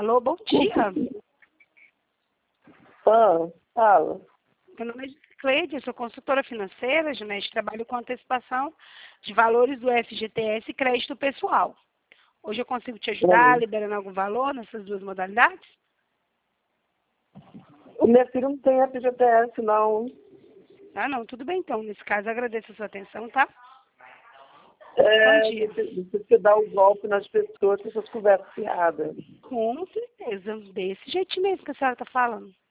Alô, bom dia. Fala. Meu nome é Cleide, eu sou consultora financeira, Junete, trabalho com antecipação de valores do FGTS e crédito pessoal. Hoje eu consigo te ajudar liberando algum valor nessas duas modalidades? O meu filho não tem FGTS, não. Ah, não, tudo bem então. Nesse caso, agradeço a sua atenção, tá? É, Bom dia. você dá o golpe nas pessoas com essas conversas fiadas. Com certeza, desse jeitinho mesmo que a senhora está falando.